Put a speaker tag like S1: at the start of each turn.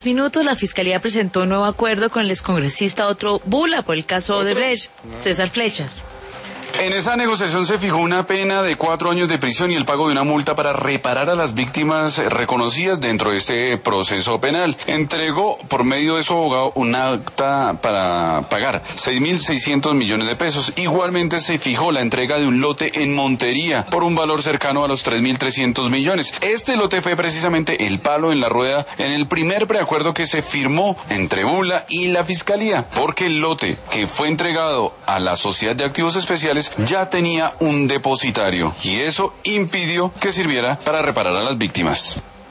S1: Minutos, la Fiscalía presentó un nuevo acuerdo con el excongresista Otto Bula por el caso Odebrecht, César Flechas.
S2: En esa negociación se fijó una pena de 4 años de prisión y el pago de una multa para reparar a las víctimas reconocidas dentro de este proceso penal. Entregó por medio de su abogado un acta para pagar 6.600 millones de pesos. Igualmente se fijó la entrega de un lote en Montería por un valor cercano a los 3.300 millones. Este lote fue precisamente el palo en la rueda en el primer preacuerdo que se firmó entre Bula y la Fiscalía, porque el lote que fue entregado a la Sociedad de Activos Especiales ya tenía un depositario y eso impidió que sirviera para reparar a las víctimas.